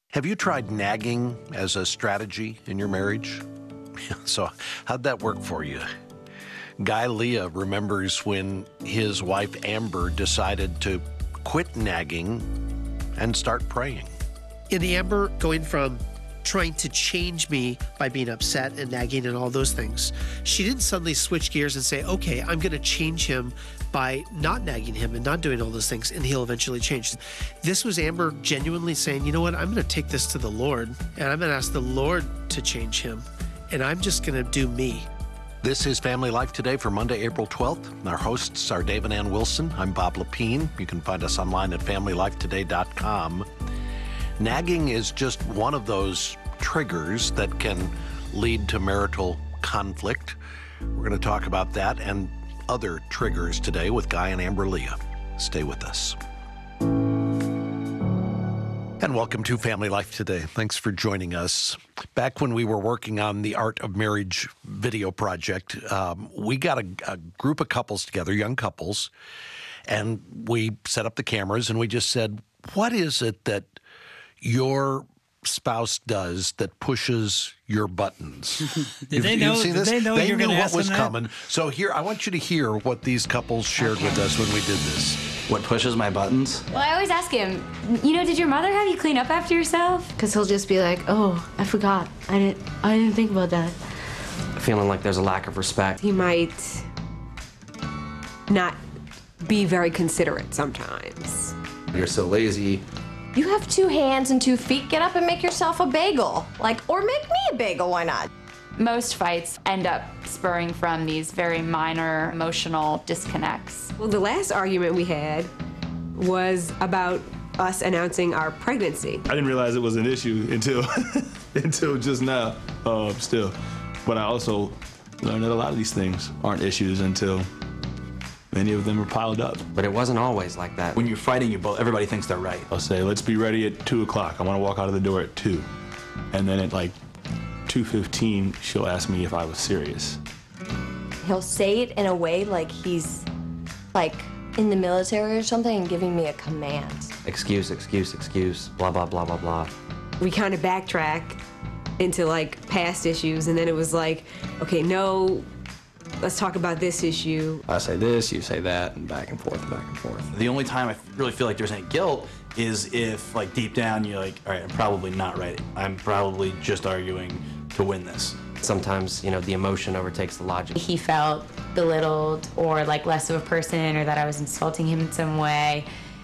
Have you tried nagging as a strategy in your marriage? So how'd that work for you? Guy Leah remembers when his wife Amber decided to quit nagging and start praying. In the Amber going from trying to change me by being upset and nagging and all those things, she didn't suddenly switch gears and say, okay, I'm going to change him by not nagging him and not doing all those things, and he'll eventually change. This was Amber genuinely saying, you know what, I'm going to take this to the Lord, and I'm going to ask the Lord to change him, and I'm just going to do me. This is Family Life Today for Monday, April 12th. Our hosts are Dave and Ann Wilson. I'm Bob Lepine. You can find us online at FamilyLifeToday.com. Nagging is just one of those triggers that can lead to marital conflict. We're going to talk about that and other triggers today with Guy and Amber Leah. Stay with us. And welcome to Family Life Today. Thanks for joining us. Back when we were working on the Art of Marriage video project, we got a group of couples together, young couples, and we set up the cameras and we just said, what is it that your spouse does that pushes your buttons? Did they know you're going to what ask was them coming. So here, I want you to hear what these couples shared with us when we did this. What pushes my buttons? Well, I always ask him, did your mother have you clean up after yourself? Because he'll just be like, oh, I forgot. I didn't think about that. Feeling like there's a lack of respect. He might not be very considerate sometimes. You're so lazy. You have 2 hands and 2 feet. Get up and make yourself a bagel. Or make me a bagel, why not? Most fights end up spurring from these very minor emotional disconnects. Well, the last argument we had was about us announcing our pregnancy. I didn't realize it was an issue until until just now, still. But I also learned that a lot of these things aren't issues until many of them are piled up. But it wasn't always like that. When you're fighting, everybody thinks they're right. I'll say, let's be ready at 2 o'clock. I want to walk out of the door at 2. And then at 2:15, she'll ask me if I was serious. He'll say it in a way like he's in the military or something and giving me a command. Excuse, blah, blah, blah, blah, blah. We kind of backtrack into past issues, and then it was okay, no, let's talk about this issue. I say this, you say that, and back and forth, back and forth. The only time I really feel like there's any guilt is if, deep down, you're all right, I'm probably not right. I'm probably just arguing to win this. Sometimes, the emotion overtakes the logic. He felt belittled or less of a person, or that I was insulting him in some way.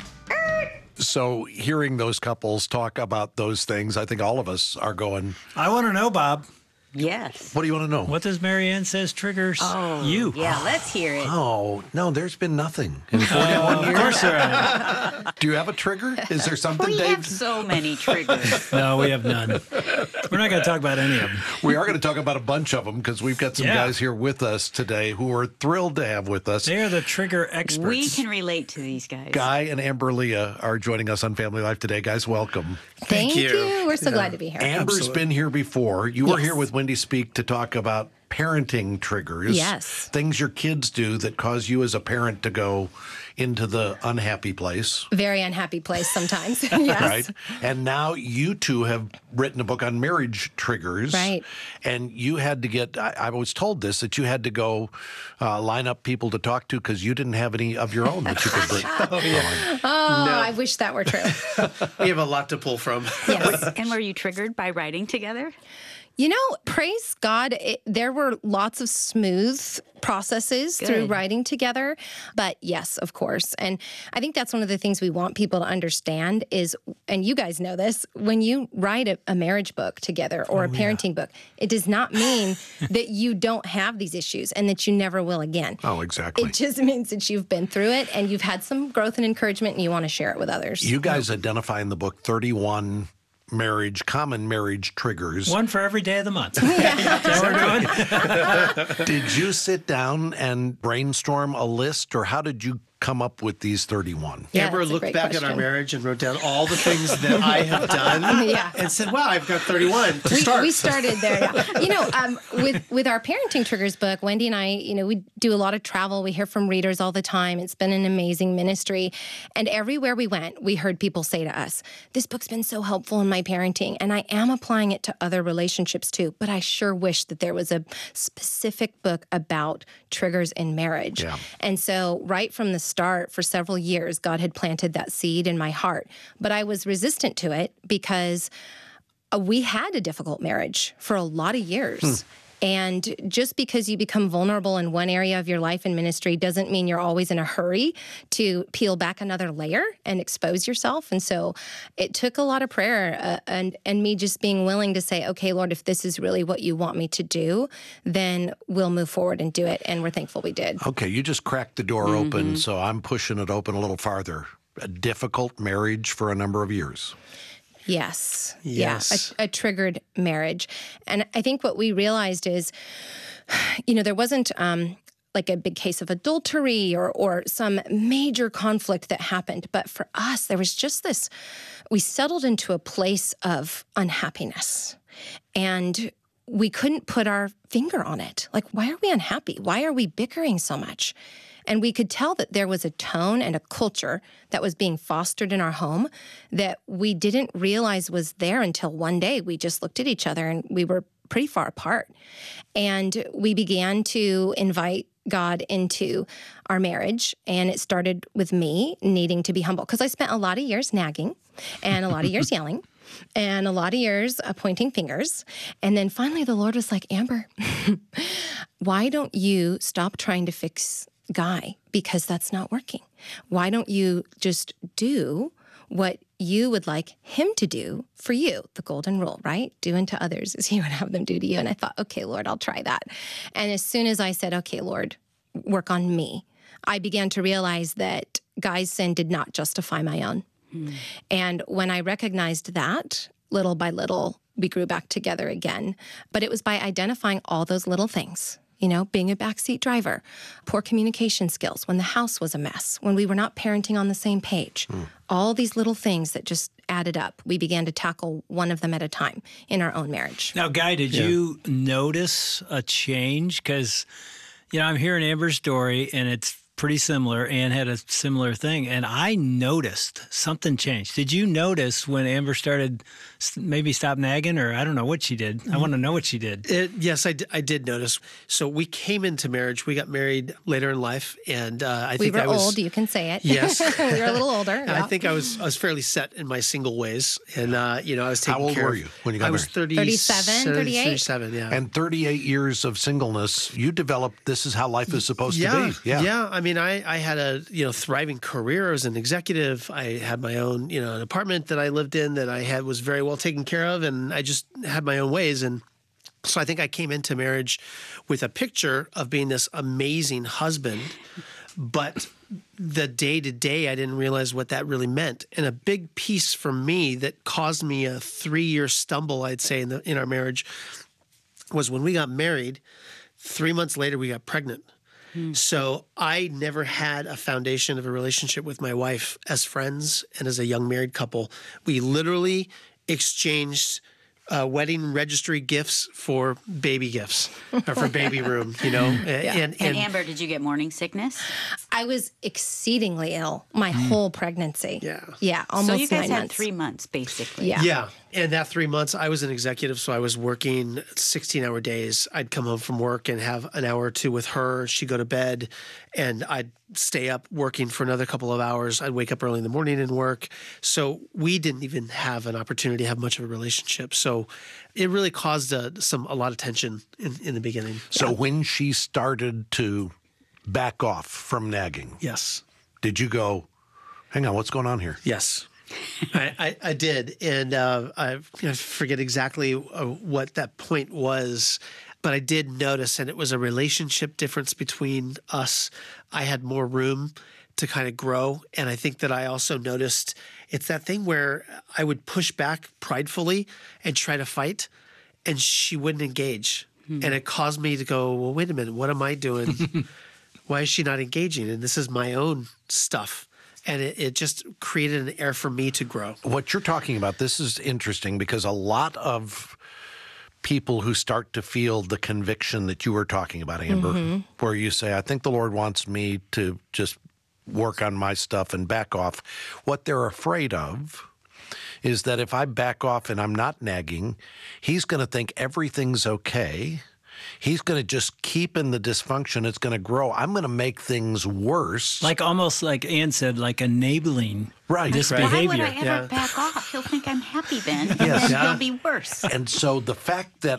So hearing those couples talk about those things, I think all of us are going, I want to know, Bob. Yes. what do you want to know? What does Marianne says triggers you? Yeah, let's hear it. Oh, no, there's been nothing in 41 years. Of course there are. Do you have a trigger? Is there something, We Dave? have so many triggers. No, we have none. We're not going to talk about any of them. We are going to talk about a bunch of them because we've got some guys here with us today who are thrilled to have with us. They are the trigger experts. We can relate to these guys. Guy and Amber Leah are joining us on Family Life Today. Guys, welcome. Thank you. We're so glad to be here. Amber's been here before. You were here with Wendy Speak to talk about parenting triggers. Yes. Things your kids do that cause you as a parent to go into the unhappy place. Very unhappy place sometimes. Yes. Right. And now you two have written a book on marriage triggers. Right. And you had to get, I was told this, that you had to go line up people to talk to because you didn't have any of your own that you could bring. I wish that were true. We have a lot to pull from. Yes. And were you triggered by writing together? Praise God, there were lots of smooth processes through writing together. But yes, of course. And I think that's one of the things we want people to understand is, and you guys know this, when you write a marriage book together or a parenting book, it does not mean that you don't have these issues and that you never will again. Oh, exactly. It just means that you've been through it and you've had some growth and encouragement and you want to share it with others. You guys identify in the book 31 common marriage triggers. One for every day of the month. That's what we're doing. Did you sit down and brainstorm a list, or how did you come up with these 31? Yeah, Amber that's a looked great back at our question. marriage and wrote down all the things that I have done Yeah. and said, wow, I've got 31 to start. We started there. Yeah. With our Parenting Triggers book, Wendy and I, we do a lot of travel. We hear from readers all the time. It's been an amazing ministry. And everywhere we went, we heard people say to us, this book's been so helpful in my parenting. And I am applying it to other relationships too. But I sure wish that there was a specific book about triggers in marriage. Yeah. And so right from the start, for several years, God had planted that seed in my heart. But I was resistant to it because we had a difficult marriage for a lot of years. And just because you become vulnerable in one area of your life and ministry doesn't mean you're always in a hurry to peel back another layer and expose yourself. And so it took a lot of prayer and me just being willing to say, okay, Lord, if this is really what you want me to do, then we'll move forward and do it. And we're thankful we did. Okay, you just cracked the door open, so I'm pushing it open a little farther. A difficult marriage for a number of years. Yes. Yes. Yeah, a triggered marriage. And I think what we realized is, there wasn't like a big case of adultery or some major conflict that happened. But for us, there was just this, we settled into a place of unhappiness. And we couldn't put our finger on it. Like, why are we unhappy? Why are we bickering so much? And we could tell that there was a tone and a culture that was being fostered in our home that we didn't realize was there until one day we just looked at each other and we were pretty far apart. And we began to invite God into our marriage. And it started with me needing to be humble because I spent a lot of years nagging and a lot of years yelling and a lot of years pointing fingers. And then finally the Lord was like, Amber, why don't you stop trying to fix Guy, because that's not working? Why don't you just do what you would like him to do for you? The golden rule, right? Do unto others as you would have them do to you. And I thought, okay, Lord, I'll try that. And as soon as I said, okay, Lord, work on me, I began to realize that Guy's sin did not justify my own. And when I recognized that, little by little, we grew back together again. But it was by identifying all those little things. Being a backseat driver, poor communication skills, when the house was a mess, when we were not parenting on the same page, all these little things that just added up. We began to tackle one of them at a time in our own marriage. Now, Guy, did you notice a change? Because, I'm hearing Amber's story, and it's pretty similar. Ann had a similar thing, and I noticed something changed. Did you notice when Amber started maybe stop nagging, or I don't know what she did? I want to know what she did. Yes, I did notice. So we came into marriage. We got married later in life, and I think we were I was old. You can say it. Yes, we were a little older. And I think I was fairly set in my single ways, and I was taking How old care were of- you when you got I was married? 37, 38? 37, yeah. And 38 years of singleness, you developed this is how life is supposed to be. Yeah. I mean, I had a thriving career as an executive. I had my own an apartment that I lived in that I was very well taken care of, and I just had my own ways. And so I think I came into marriage with a picture of being this amazing husband, but the day to day, I didn't realize what that really meant. And a big piece for me that caused me a 3-year stumble, I'd say, in our marriage was when we got married. 3 months later, we got pregnant. So I never had a foundation of a relationship with my wife as friends and as a young married couple. We literally exchanged wedding registry gifts for baby gifts or for baby room, And Amber, did you get morning sickness? I was exceedingly ill my whole pregnancy. Yeah, almost 9 months. So you guys had 3 months, basically. Yeah. And that 3 months, I was an executive, so I was working 16-hour days. I'd come home from work and have an hour or two with her. She'd go to bed, and I'd stay up working for another couple of hours. I'd wake up early in the morning and work. So we didn't even have an opportunity to have much of a relationship. So it really caused a lot of tension in the beginning. So when she started to back off from nagging, yes, did you go, hang on, what's going on here? Yes. I did, and I forget exactly what that point was, but I did notice, and it was a relationship difference between us. I had more room to kind of grow, and I think that I also noticed it's that thing where I would push back pridefully and try to fight, and she wouldn't engage, and it caused me to go, well, wait a minute, what am I doing? why is she not engaging? And this is my own stuff. And it just created an air for me to grow. What you're talking about, this is interesting because a lot of people who start to feel the conviction that you were talking about, Amber, where you say, I think the Lord wants me to just work on my stuff and back off. What they're afraid of is that if I back off and I'm not nagging, he's going to think everything's okay. He's going to just keep in the dysfunction. It's going to grow. I'm going to make things worse. Like almost like Ann said, like enabling this behavior. Why would I ever back off? He'll think I'm happy then, and then he'll be worse. And so the fact that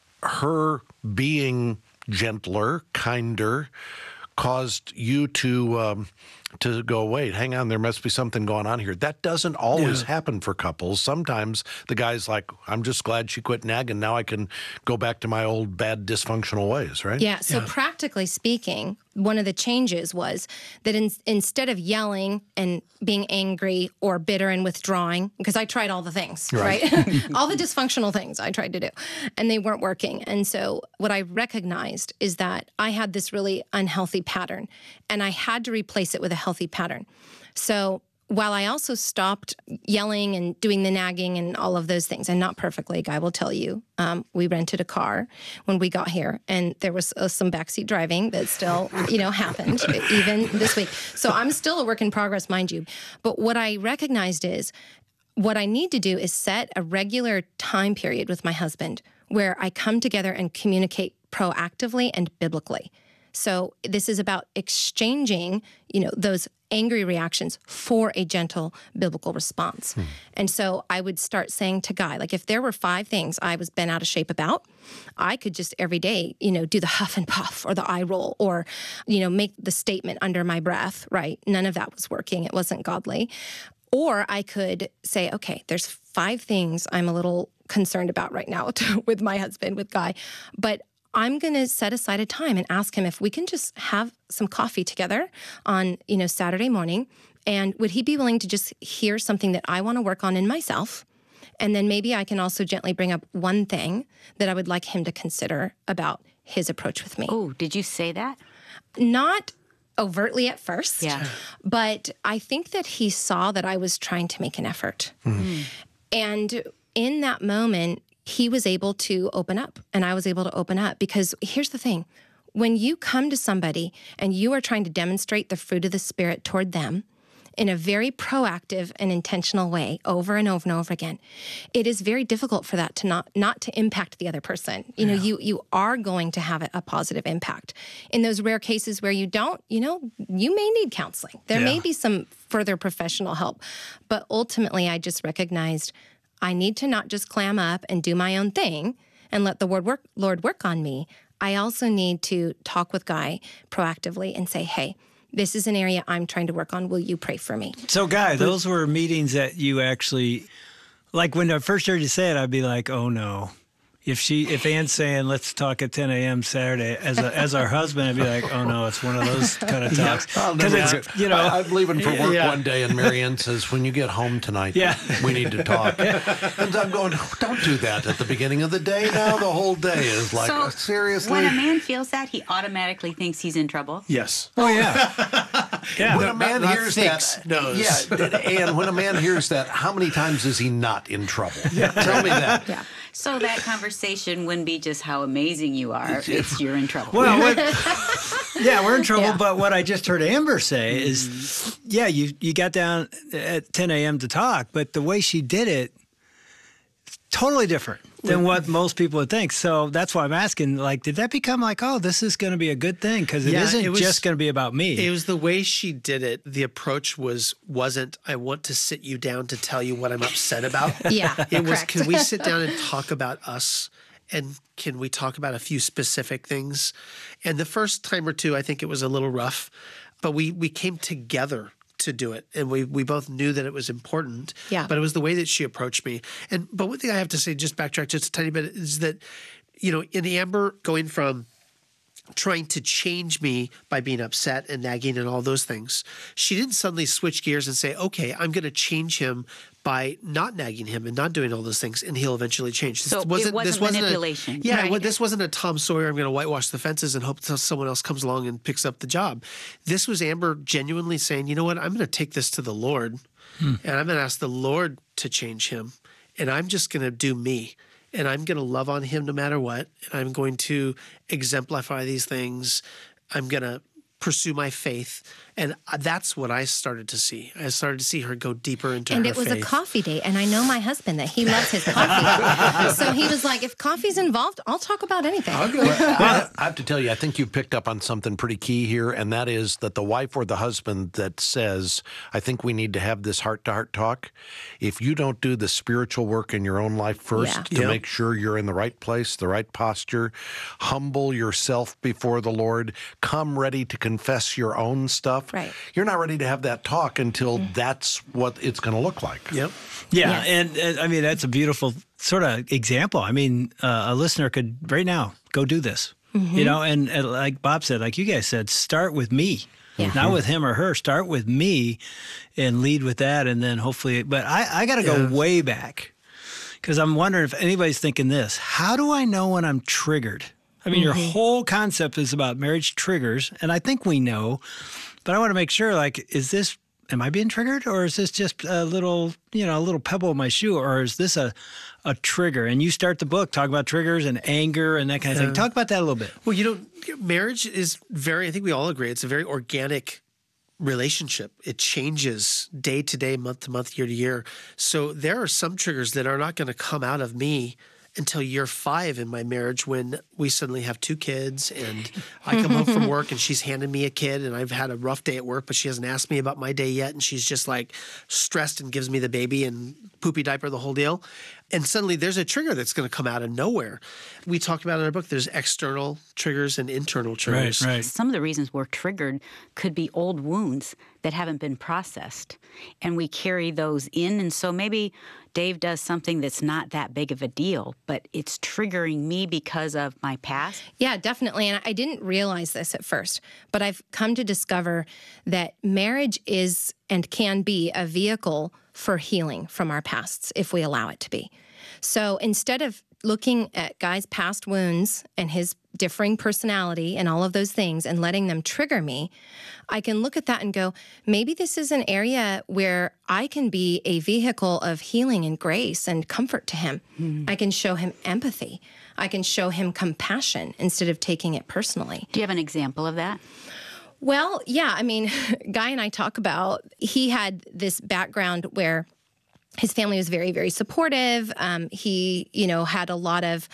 her being gentler, kinder, caused you to go, wait, hang on, there must be something going on here. That doesn't always happen for couples. Sometimes the guy's like, I'm just glad she quit nagging. Now I can go back to my old bad dysfunctional ways, right? Yeah. So practically speaking, one of the changes was that instead of yelling and being angry or bitter and withdrawing, because I tried all the things, right? All the dysfunctional things I tried to do, and they weren't working. And so what I recognized is that I had this really unhealthy pattern, and I had to replace it with a healthy pattern. So while I also stopped yelling and doing the nagging and all of those things, and not perfectly, Guy will tell you, we rented a car when we got here, and there was some backseat driving that still, happened even this week. So I'm still a work in progress, mind you. But what I recognized is what I need to do is set a regular time period with my husband where I come together and communicate proactively and biblically. So this is about exchanging, those angry reactions for a gentle biblical response. And so I would start saying to Guy, like if there were 5 things I was bent out of shape about, I could just every day, do the huff and puff or the eye roll or, make the statement under my breath, right? None of that was working. It wasn't godly. Or I could say, okay, there's 5 things I'm a little concerned about right now with my husband, with Guy, but I'm going to set aside a time and ask him if we can just have some coffee together on, Saturday morning. And would he be willing to just hear something that I want to work on in myself? And then maybe I can also gently bring up one thing that I would like him to consider about his approach with me. Oh, did you say that? Not overtly at first, but I think that he saw that I was trying to make an effort. And in that moment, he was able to open up, and I was able to open up, because here's the thing. When you come to somebody and you are trying to demonstrate the fruit of the Spirit toward them in a very proactive and intentional way over and over and over again, it is very difficult for that to not to impact the other person. You are going to have a positive impact. In those rare cases where you don't, you may need counseling. There may be some further professional help. But ultimately, I just recognized I need to not just clam up and do my own thing and let the Lord work on me. I also need to talk with Guy proactively and say, hey, this is an area I'm trying to work on. Will you pray for me? So, Guy, those were meetings that you actually, like when I first heard you say it, I'd be like, oh no. If Ann's saying, let's talk at 10 a.m. Saturday, as our husband, I'd be like, oh no, it's one of those kind of talks. Because I'm leaving for work one day, and Marianne says, when you get home tonight, we need to talk. And I'm going, don't do that at the beginning of the day. Now the whole day is like, so seriously? When a man feels that, he automatically thinks he's in trouble? Yes. Oh, yeah. When a man hears that, and when a man hears that, how many times is he not in trouble? Tell me that. Yeah. So that conversation wouldn't be just how amazing you are. It's you're in trouble. Well, we're in trouble. But what I just heard Amber say is, you got down at 10 a.m. to talk, but the way she did it, totally different than what most people would think. So that's why I'm asking, did that become oh, this is going to be a good thing? Because it isn't just going to be about me. It was the way she did it. The approach wasn't, I want to sit you down to tell you what I'm upset about. It was, can we sit down and talk about us? And can we talk about a few specific things? And the first time or two, I think it was a little rough, but we came together to do it. And we both knew that it was important. But it was the way that she approached me. But one thing I have to say, just backtrack just a tiny bit, is that, in Amber going from trying to change me by being upset and nagging and all those things. She didn't suddenly switch gears and say, okay, I'm going to change him by not nagging him and not doing all those things, and he'll eventually change. So it wasn't manipulation. This wasn't a Tom Sawyer, I'm going to whitewash the fences and hope that someone else comes along and picks up the job. This was Amber genuinely saying, you know what, I'm going to take this to the Lord, and I'm going to ask the Lord to change him, and I'm just going to do me. And I'm going to love on him no matter what. And I'm going to exemplify these things. I'm going to pursue my faith. And that's what I started to see. I started to see her go deeper into her faith. And it was a coffee date. And I know my husband that he loves his coffee. So he was like, if coffee's involved, I'll talk about anything. I have to tell you, I think you picked up on something pretty key here, and that is that the wife or the husband that says, I think we need to have this heart-to-heart talk, if you don't do the spiritual work in your own life first to make sure you're in the right place, the right posture, humble yourself before the Lord, come ready to confess your own stuff, you're not ready to have that talk until that's what it's going to look like. Yep. Yeah, and I mean, that's a beautiful sort of example. I mean, a listener could right now go do this, you know, and like Bob said, like you guys said, start with me. Not with him or her. Start with me and lead with that, and then hopefully. But I got to go way back because I'm wondering if anybody's thinking this. How do I know when I'm triggered? I mean, your whole concept is about marriage triggers, and I think we know. But I want to make sure, like, am I being triggered, or is this just a little pebble in my shoe, or is this a trigger? And you start the book talking about triggers and anger and that kind of thing. Talk about that a little bit. Well, marriage is I think we all agree, it's a very organic relationship. It changes day to day, month to month, year to year. So there are some triggers that are not going to come out of me until year 5 in my marriage, when we suddenly have 2 kids and I come home from work and she's handed me a kid and I've had a rough day at work, but she hasn't asked me about my day yet. And she's just like stressed and gives me the baby and poopy diaper, the whole deal. And suddenly there's a trigger that's going to come out of nowhere. We talked about in our book, there's external triggers and internal triggers. Right. Some of the reasons we're triggered could be old wounds that haven't been processed. And we carry those in. And so maybe Dave does something that's not that big of a deal, but it's triggering me because of my past. Yeah, definitely. And I didn't realize this at first, but I've come to discover that marriage is and can be a vehicle for healing from our pasts if we allow it to be. So instead of looking at Guy's past wounds and his differing personality and all of those things and letting them trigger me, I can look at that and go, maybe this is an area where I can be a vehicle of healing and grace and comfort to him. I can show him empathy. I can show him compassion instead of taking it personally. Do you have an example of that? Well, yeah. I mean, Guy and I talk about, he had this background where his family was very, very supportive. He, had a lot of,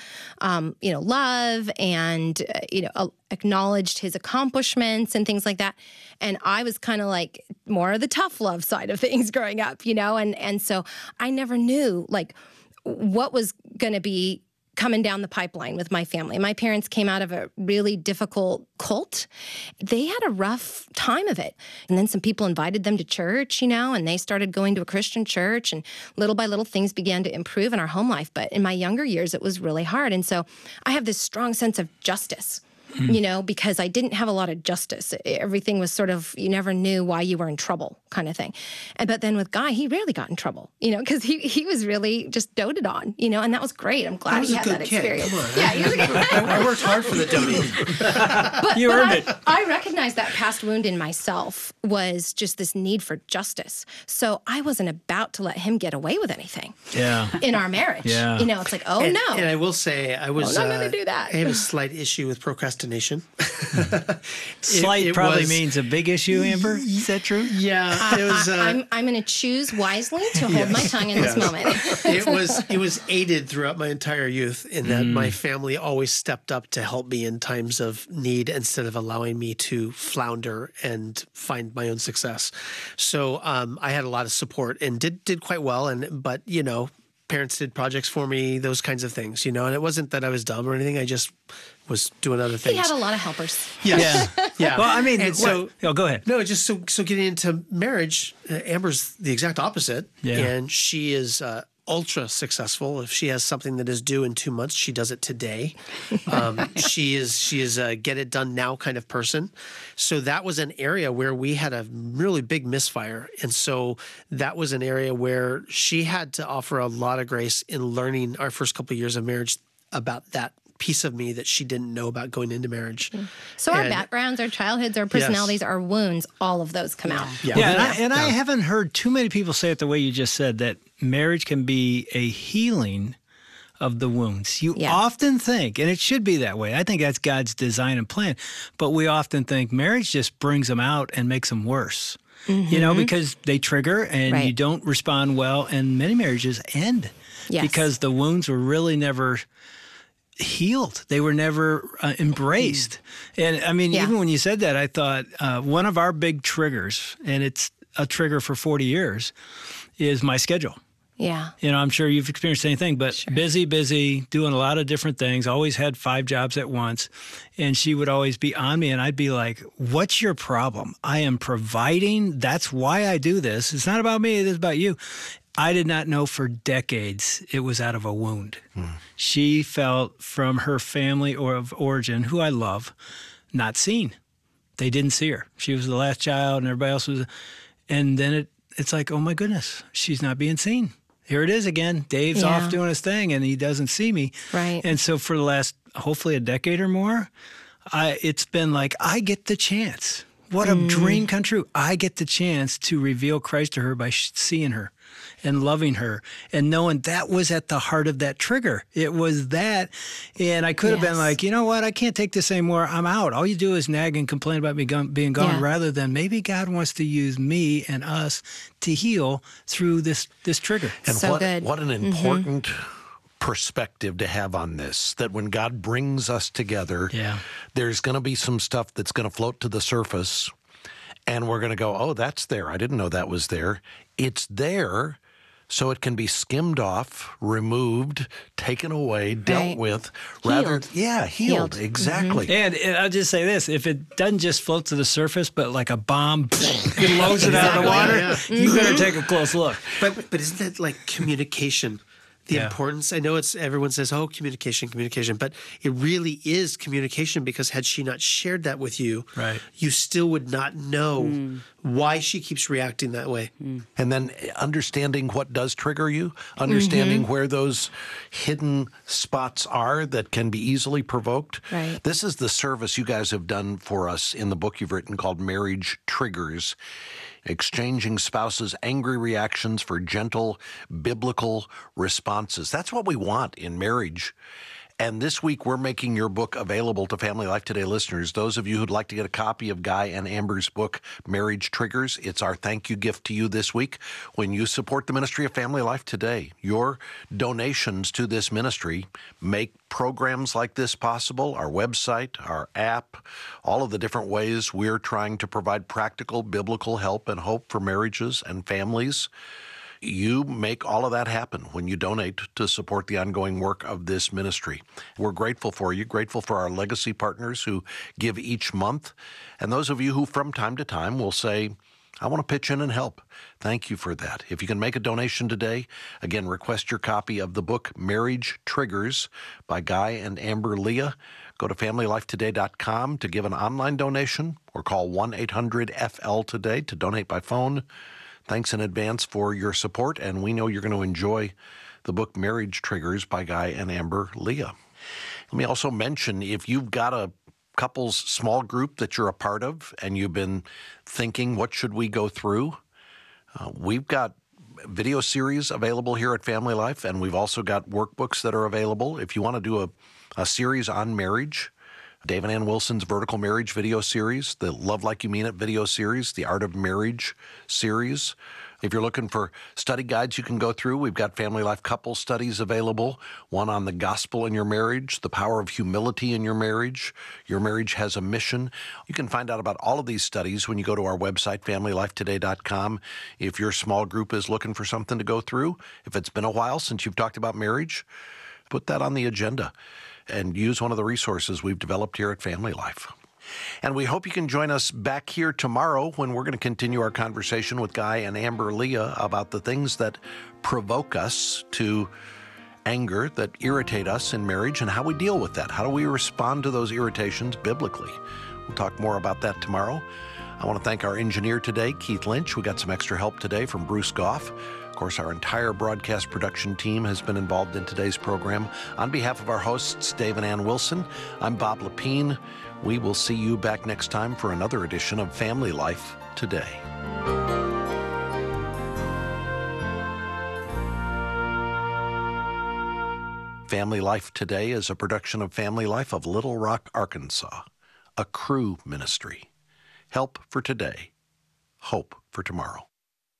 love and, acknowledged his accomplishments and things like that. And I was kind of like more of the tough love side of things growing up, and so I never knew like what was going to be coming down the pipeline with my family. My parents came out of a really difficult cult. They had a rough time of it. And then some people invited them to church, and they started going to a Christian church, and little by little things began to improve in our home life. But in my younger years, it was really hard. And so I have this strong sense of justice. Because I didn't have a lot of justice. Everything was sort of, you never knew why you were in trouble kind of thing. But then with Guy, he rarely got in trouble, because he was really just doted on, and that was great. I'm glad he had that experience. Yeah, he was a good kid. I worked hard for the doting. But you earned it. I recognized that past wound in myself was just this need for justice. So I wasn't about to let him get away with anything in our marriage. Yeah. It's like, no. And I will say, I was not going to do that. I have a slight issue with procrastination. Slight probably means a big issue, Amber. Is that true? Yeah, it was. I'm going to choose wisely to hold my tongue in this moment. It was aided throughout my entire youth in that my family always stepped up to help me in times of need instead of allowing me to flounder and find my own success. So I had a lot of support and did quite well. But parents did projects for me, those kinds of things, and it wasn't that I was dumb or anything. I just was doing other things. He had a lot of helpers. Yeah. Well, I mean, go ahead. No, just so getting into marriage, Amber's the exact opposite. Yeah. And she is ultra successful. If she has something that is due in 2 months, she does it today. She is a get it done now kind of person. So that was an area where we had a really big misfire. And so that was an area where she had to offer a lot of grace in learning our first couple of years of marriage about that piece of me that she didn't know about going into marriage. So our backgrounds, our childhoods, our personalities, our wounds, all of those come out. I haven't heard too many people say it the way you just said, that marriage can be a healing of the wounds. You often think, and it should be that way, I think that's God's design and plan, but we often think marriage just brings them out and makes them worse. You know, because they trigger and you don't respond well, and many marriages end because the wounds were really never healed. They were never embraced. And I mean, even when you said that, I thought one of our big triggers, and it's a trigger for 40 years, is my schedule. Yeah. You know, I'm sure you've experienced anything, but busy, doing a lot of different things, always had 5 jobs at once. And she would always be on me, and I'd be like, what's your problem? I am providing. That's why I do this. It's not about me. It is about you. I did not know for decades it was out of a wound. She felt from her family or of origin, who I love, not seen. They didn't see her. She was the last child and everybody else was. And then it's like, oh my goodness, she's not being seen. Here it is again. Dave's off doing his thing and he doesn't see me. Right. And so for the last, hopefully a decade or more, it's been like, I get the chance. What a dream come true. I get the chance to reveal Christ to her by seeing her and loving her and knowing that was at the heart of that trigger. It was that. And I could have been like, you know what? I can't take this anymore. I'm out. All you do is nag and complain about me being gone rather than maybe God wants to use me and us to heal through this trigger. And what an important perspective to have on this, that when God brings us together, there's going to be some stuff that's going to float to the surface and we're going to go, oh, that's there. I didn't know that was there. It's there so it can be skimmed off, removed, taken away, dealt with. Healed. Exactly. And I'll just say this, if it doesn't just float to the surface, but like a bomb, it blows it out of the water, you better take a close look. But isn't that like communication? The importance, I know everyone says, oh, communication, but it really is communication, because had she not shared that with you, you still would not know why she keeps reacting that way. And then understanding what does trigger you, understanding where those hidden spots are that can be easily provoked. This is the service you guys have done for us in the book you've written called Marriage Triggers. Exchanging spouses' angry reactions for gentle biblical responses. That's what we want in marriage. And this week, we're making your book available to Family Life Today listeners. Those of you who'd like to get a copy of Guy and Amber's book, Marriage Triggers, it's our thank you gift to you this week when you support the ministry of Family Life Today. Your donations to this ministry make programs like this possible, our website, our app, all of the different ways we're trying to provide practical biblical help and hope for marriages and families. You make all of that happen when you donate to support the ongoing work of this ministry. We're grateful for you, grateful for our legacy partners who give each month, and those of you who from time to time will say, I want to pitch in and help. Thank you for that. If you can make a donation today, again, request your copy of the book Marriage Triggers by Guy and Amber Leah. Go to FamilyLifeToday.com to give an online donation or call 1-800-FL-TODAY to donate by phone. Thanks in advance for your support, and we know you're going to enjoy the book Marriage Triggers by Guy and Amber Leah. Let me also mention, if you've got a couples small group that you're a part of and you've been thinking, what should we go through? We've got video series available here at Family Life, and we've also got workbooks that are available. If you want to do a series on marriage, Dave and Ann Wilson's Vertical Marriage video series, the Love Like You Mean It video series, the Art of Marriage series. If you're looking for study guides you can go through, we've got Family Life couple studies available, one on the gospel in your marriage, the power of humility in your marriage has a mission. You can find out about all of these studies when you go to our website, FamilyLifeToday.com. If your small group is looking for something to go through, if it's been a while since you've talked about marriage, put that on the agenda and use one of the resources we've developed here at Family Life. And we hope you can join us back here tomorrow when we're going to continue our conversation with Guy and Amber Leah about the things that provoke us to anger, that irritate us in marriage, and how we deal with that. How do we respond to those irritations biblically? We'll talk more about that tomorrow. I want to thank our engineer today, Keith Lynch. We got some extra help today from Bruce Goff. Of course, our entire broadcast production team has been involved in today's program. On behalf of our hosts, Dave and Ann Wilson, I'm Bob Lepine. We will see you back next time for another edition of Family Life Today. Family Life Today is a production of Family Life of Little Rock, Arkansas, a Cru ministry. Help for today, hope for tomorrow.